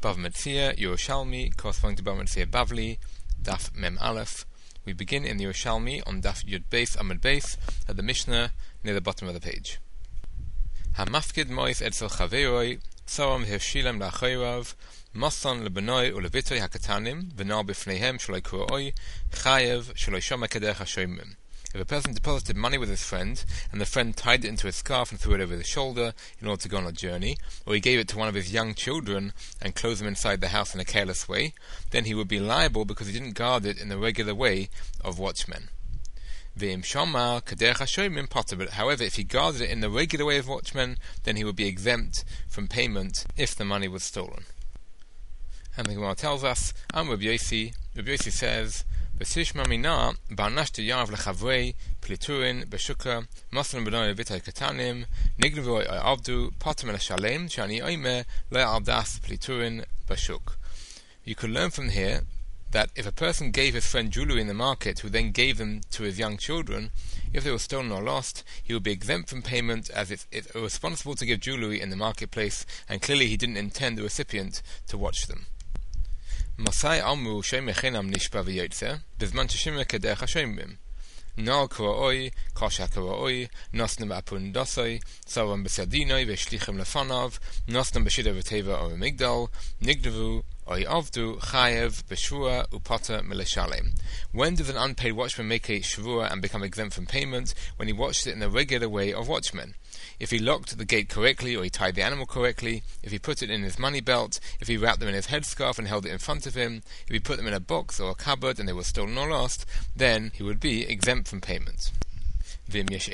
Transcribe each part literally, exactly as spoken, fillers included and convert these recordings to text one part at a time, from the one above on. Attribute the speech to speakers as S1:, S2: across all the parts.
S1: Bava Metzia, Yerushalmi, corresponding to Bava Metzia Bavli, Daf Mem Aleph. We begin in the Yerushalmi on Daf Yud Beis Amud Beis at the Mishnah near the bottom of the page. Hamafkid mois etzel chaveroi, tzoram hershilem la'achayrav, Masan lebenoi ulevitoi hakatanim, v'nar b'fneihem shaloi ku'oi, chayev shaloi shoma kederech hashoimim. If a person deposited money with his friend, and the friend tied it into a scarf and threw it over his shoulder in order to go on a journey, or he gave it to one of his young children and closed them inside the house in a careless way, then he would be liable because he didn't guard it in the regular way of watchmen. However, if he guarded it in the regular way of watchmen, then he would be exempt from payment if the money was stolen. And the Gemara tells us, Am Rabbi Yossi, Rabbi Yossi says, V'sishma mina ba'nashtu yav lechavrei pliturin b'shukah masan b'noi v'tay katanim nignevu avdu patam el shalem shani oime le'avdas pliturin b'shuk. You could learn from here that if a person gave his friend jewelry in the market who then gave them to his young children, if they were stolen or lost, he would be exempt from payment as it's, it's irresponsible to give jewelry in the marketplace, and clearly he didn't intend the recipient to watch them. Masai amru sheimechenam nishpa v'yotzer b'zman sheshimah kederech hashoimim nal karaoi kasha karaoi nosnem apun dasoi savam b'sadinoi v'shlichem lefanav nosnem b'shida v'teva or migdal nignevu Oy avdu chayev b'shvua upata meleshalem. When does an unpaid watchman make a shvua and become exempt from payment? When he watched it in the regular way of watchmen. If he locked the gate correctly, or he tied the animal correctly, if he put it in his money belt, if he wrapped them in his headscarf and held it in front of him, if he put them in a box or a cupboard and they were stolen or lost, then he would be exempt from payment. And if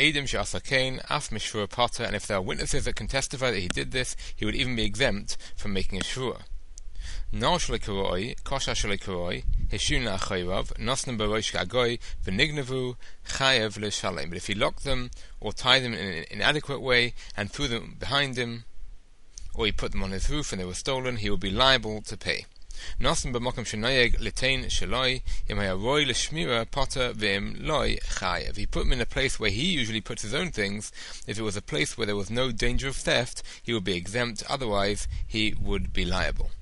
S1: there are witnesses that can testify that he did this, he would even be exempt from making a shvua. Nar shalei karoi, kasha shalei karoi, heshun la'achayrav, nosnem b'rosh ka'agoi, v'nignevu, chayev le'shalem. But if he locked them, or tied them in an inadequate way, and threw them behind him, or he put them on his roof and they were stolen, he would be liable to pay. Nosnem b'mokem shenayeg l'tein shaloi, im hayaroi l'shmira potter v'im loi chayev. He put them in a place where he usually puts his own things. If it was a place where there was no danger of theft, he would be exempt, otherwise he would be liable.